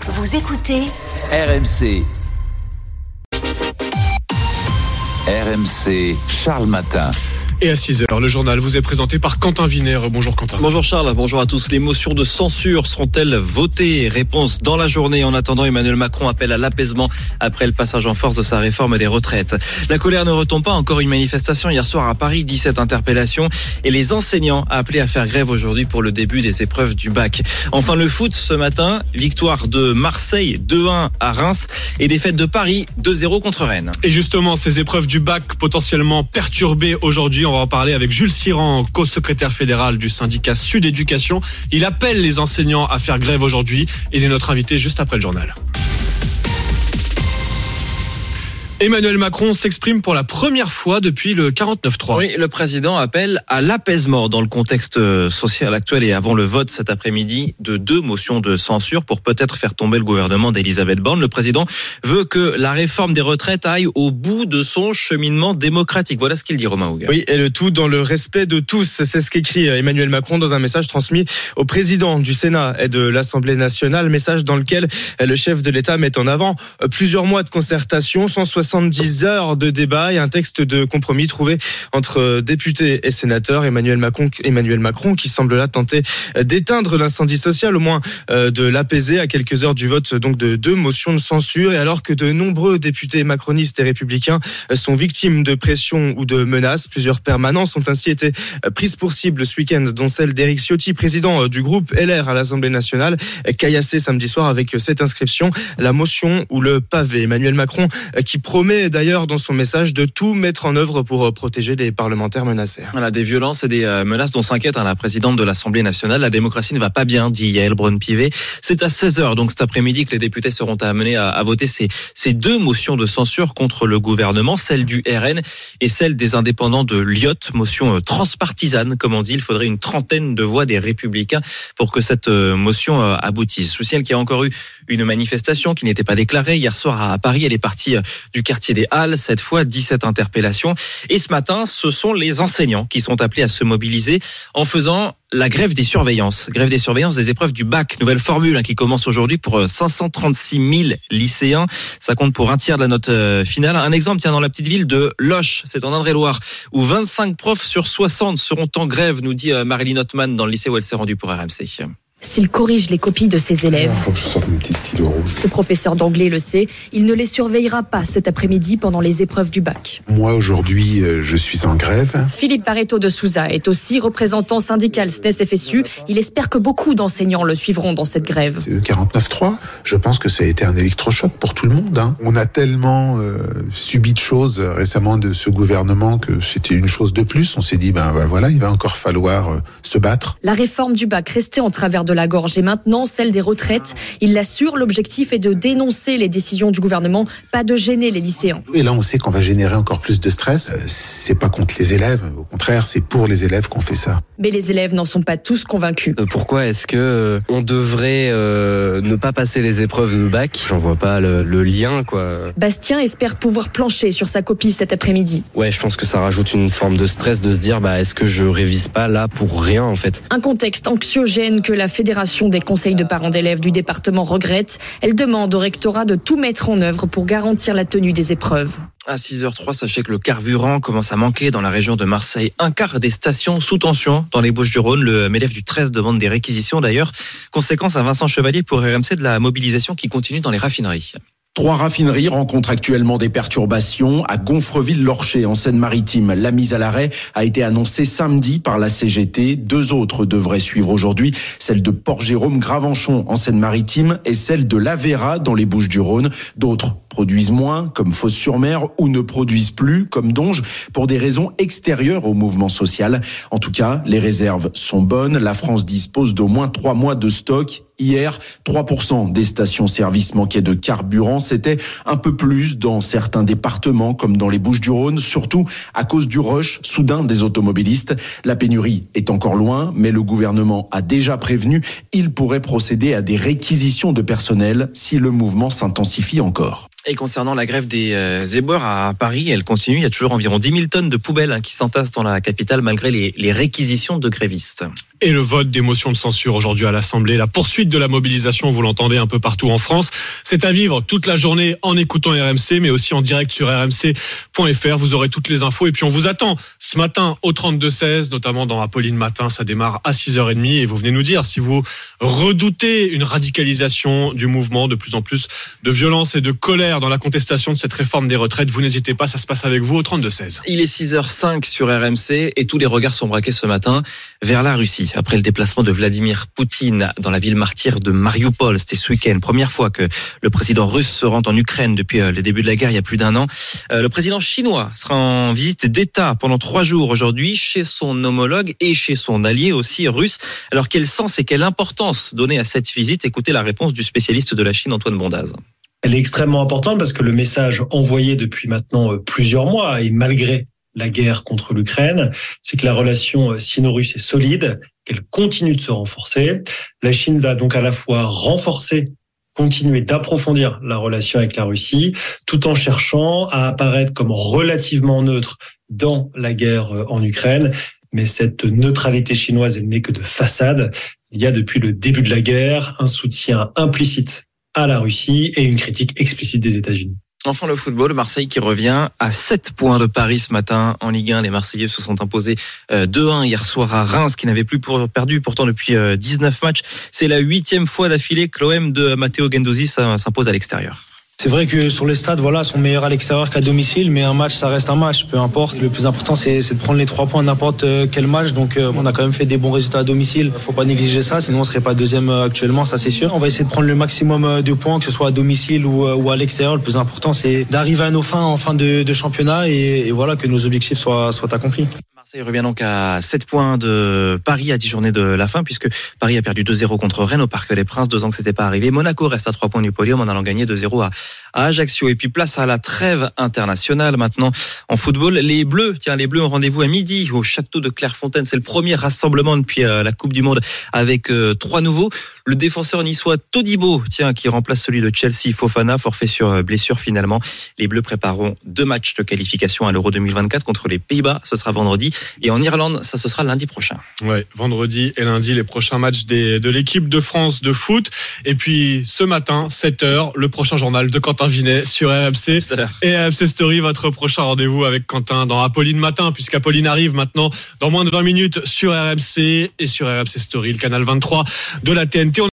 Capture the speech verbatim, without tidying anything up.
Vous écoutez R M C. R M C, Charles Matin. Et à six heures, le journal vous est présenté par Quentin Viner. Bonjour Quentin. Bonjour Charles, bonjour à tous. Les motions de censure seront-elles votées ? Réponse dans la journée. En attendant, Emmanuel Macron appelle à l'apaisement après le passage en force de sa réforme des retraites. La colère ne retombe pas. Encore une manifestation hier soir à Paris, dix-sept interpellations. Et les enseignants appelés à faire grève aujourd'hui pour le début des épreuves du bac. Enfin le foot ce matin, victoire de Marseille deux un à Reims et défaite de Paris deux zéro contre Rennes. Et justement, ces épreuves du bac potentiellement perturbées aujourd'hui. On va en parler avec Jules Siran, co-secrétaire fédéral du syndicat Sud Éducation. Il appelle les enseignants à faire grève aujourd'hui. Il est notre invité juste après le journal. Emmanuel Macron s'exprime pour la première fois depuis le quarante-neuf trois. Oui, le président appelle à l'apaisement dans le contexte social actuel et avant le vote cet après-midi de deux motions de censure pour peut-être faire tomber le gouvernement d'Elisabeth Borne. Le président veut que la réforme des retraites aille au bout de son cheminement démocratique. Voilà ce qu'il dit, Romain Houga. Oui, et le tout dans le respect de tous. C'est ce qu'écrit Emmanuel Macron dans un message transmis au président du Sénat et de l'Assemblée nationale. Message dans lequel le chef de l'État met en avant plusieurs mois de concertation, cent soixante soixante-dix heures de débat et un texte de compromis trouvé entre députés et sénateurs. Emmanuel Macron, Emmanuel Macron qui semble là tenter d'éteindre l'incendie social, au moins de l'apaiser à quelques heures du vote donc de deux motions de censure. Et alors que de nombreux députés macronistes et républicains sont victimes de pression ou de menaces, plusieurs permanences ont ainsi été prises pour cible ce week-end, dont celle d'Éric Ciotti, président du groupe L R à l'Assemblée nationale, caillassé samedi soir avec cette inscription: la motion ou le pavé. Emmanuel Macron qui promet d'ailleurs dans son message de tout mettre en œuvre pour protéger les parlementaires menacés. Voilà, des violences et des menaces dont s'inquiète hein, la présidente de l'Assemblée nationale. La démocratie ne va pas bien, dit Yael Braun-Pivet. C'est à seize heures, donc cet après-midi, que les députés seront amenés à, à voter ces, ces deux motions de censure contre le gouvernement, celle du R N et celle des indépendants de l'I O T, motion transpartisane, comme on dit. Il faudrait une trentaine de voix des Républicains pour que cette motion aboutisse. Je signale qu'il y a encore eu une manifestation qui n'était pas déclarée hier soir à Paris. Elle est partie du quartier des Halles, cette fois dix-sept interpellations. Et ce matin, ce sont les enseignants qui sont appelés à se mobiliser en faisant la grève des surveillances. Grève des surveillances des épreuves du bac. Nouvelle formule hein, qui commence aujourd'hui pour cinq cent trente-six mille lycéens. Ça compte pour un tiers de la note euh, finale. Un exemple, tiens, dans la petite ville de Loches, c'est en Indre-et-Loire, où vingt-cinq profs sur soixante seront en grève, nous dit euh, Marilyn Ottman dans le lycée où elle s'est rendue pour R M C. S'il corrige les copies de ses élèves, faut que je sorte mon petit stylo rouge. Ce professeur d'anglais le sait, il ne les surveillera pas cet après-midi pendant les épreuves du bac. Moi, aujourd'hui, je suis en grève. Philippe Barreto de Souza est aussi représentant syndical S N E S F S U. Il espère que beaucoup d'enseignants le suivront dans cette grève. C'est le quarante-neuf trois. Je pense que ça a été un électrochoc pour tout le monde. Hein. On a tellement euh, subi de choses récemment de ce gouvernement que c'était une chose de plus. On s'est dit, ben, ben voilà, il va encore falloir euh, se battre. La réforme du bac restait en travers de de la gorge et maintenant celle des retraites. Il l'assure, l'objectif est de dénoncer les décisions du gouvernement, pas de gêner les lycéens. Et là, on sait qu'on va générer encore plus de stress. C'est pas contre les élèves, au contraire, c'est pour les élèves qu'on fait ça. Mais les élèves n'en sont pas tous convaincus. Pourquoi est-ce que euh, on devrait euh, ne pas passer les épreuves de bac ? J'en vois pas le, le lien, quoi. Bastien espère pouvoir plancher sur sa copie cet après-midi. Ouais, je pense que ça rajoute une forme de stress de se dire, bah, est-ce que je révise pas là pour rien, en fait ? Un contexte anxiogène que la Fédération des conseils de parents d'élèves du département regrette. Elle demande au rectorat de tout mettre en œuvre pour garantir la tenue des épreuves. À six heures trois, sachez que le carburant commence à manquer dans la région de Marseille. Un quart des stations sous tension dans les Bouches-du-Rhône. Le M L F du treize demande des réquisitions d'ailleurs. Conséquence à Vincent Chevalier pour R M C de la mobilisation qui continue dans les raffineries. Trois raffineries rencontrent actuellement des perturbations. À Gonfreville-Lorcher, en Seine-Maritime, la mise à l'arrêt a été annoncée samedi par la C G T. Deux autres devraient suivre aujourd'hui, celle de Port-Jérôme-Gravenchon en Seine-Maritime et celle de l'Aveyra dans les Bouches-du-Rhône. D'autres produisent moins, comme Fos-sur-Mer, ou ne produisent plus, comme Donge, pour des raisons extérieures au mouvement social. En tout cas, les réserves sont bonnes. La France dispose d'au moins trois mois de stock. Hier, trois pour cent des stations-service manquaient de carburant. C'était un peu plus dans certains départements, comme dans les Bouches-du-Rhône, surtout à cause du rush soudain des automobilistes. La pénurie est encore loin, mais le gouvernement a déjà prévenu, il pourrait procéder à des réquisitions de personnel si le mouvement s'intensifie encore. Et concernant la grève des euh, éboueurs à Paris, elle continue. Il y a toujours environ dix mille tonnes de poubelles hein, qui s'entassent dans la capitale malgré les, les réquisitions de grévistes. et le vote des motions de censure aujourd'hui à l'Assemblée. La poursuite de la mobilisation, vous l'entendez un peu partout en France. C'est à vivre toute la journée en écoutant R M C, mais aussi en direct sur r m c point f r. Vous aurez toutes les infos. Et puis on vous attend ce matin au trente-deux seize, notamment dans Apolline Matin. Ça démarre à six heures trente et vous venez nous dire si vous redoutez une radicalisation du mouvement, de plus en plus de violence et de colère dans la contestation de cette réforme des retraites. Vous n'hésitez pas, ça se passe avec vous au trente-deux seize. Il est six heures cinq sur R M C et tous les regards sont braqués ce matin vers la Russie. Après le déplacement de Vladimir Poutine dans la ville martyre de Mariupol, c'était ce week-end, première fois que le président russe se rend en Ukraine depuis le début de la guerre, il y a plus d'un an. Le président chinois sera en visite d'État pendant trois jours aujourd'hui chez son homologue et chez son allié aussi russe. Alors quel sens et quelle importance donner à cette visite? Écoutez la réponse du spécialiste de la Chine, Antoine Bondaz. Elle est extrêmement importante parce que le message envoyé depuis maintenant plusieurs mois et malgré la guerre contre l'Ukraine, c'est que la relation sino-russe est solide, qu'elle continue de se renforcer. La Chine va donc à la fois renforcer, continuer d'approfondir la relation avec la Russie, tout en cherchant à apparaître comme relativement neutre dans la guerre en Ukraine. Mais cette neutralité chinoise n'est que de façade. Il y a depuis le début de la guerre un soutien implicite à la Russie et une critique explicite des États-Unis. Enfin, le football, Marseille qui revient à sept points de Paris ce matin en Ligue un. Les Marseillais se sont imposés deux un hier soir à Reims, qui n'avait plus perdu pourtant depuis dix-neuf matchs. C'est la huitième fois d'affilée que l'O M de Matteo Guendouzi s'impose à l'extérieur. C'est vrai que sur les stades, voilà, sont meilleurs à l'extérieur qu'à domicile, mais un match, ça reste un match, peu importe. Le plus important, c'est, c'est de prendre les trois points n'importe quel match. Donc, euh, on a quand même fait des bons résultats à domicile. Faut pas négliger ça, sinon on serait pas deuxième actuellement, ça c'est sûr. On va essayer de prendre le maximum de points, que ce soit à domicile ou, ou à l'extérieur. Le plus important, c'est d'arriver à nos fins en fin de, de championnat et, et voilà, que nos objectifs soient, soient accomplis. Marseille revient donc à sept points de Paris à dix journées de la fin, puisque Paris a perdu deux zéro contre Rennes au Parc des Princes, deux ans que c'était pas arrivé. Monaco reste à trois points du podium en allant gagner deux zéro à, à Ajaccio. Et puis place à la trêve internationale maintenant en football. Les Bleus, tiens, les Bleus ont rendez-vous à midi au château de Clairefontaine. C'est le premier rassemblement depuis euh, la Coupe du Monde avec euh, trois nouveaux. Le défenseur niçois Todibo, tiens, qui remplace celui de Chelsea, Fofana, forfait sur blessure finalement. Les Bleus prépareront deux matchs de qualification à l'Euro deux mille vingt-quatre contre les Pays-Bas. Ce sera vendredi. Et en Irlande, ça ce sera lundi prochain. Ouais, vendredi et lundi, les prochains matchs des, de l'équipe de France de foot. Et puis ce matin, sept heures, le prochain journal de Quentin Vinet sur R M C. Et R M C Story, votre prochain rendez-vous avec Quentin dans Apolline Matin, puisqu'Apolline arrive maintenant dans moins de vingt minutes sur R M C et sur R M C Story, le canal vingt-trois de la T N T.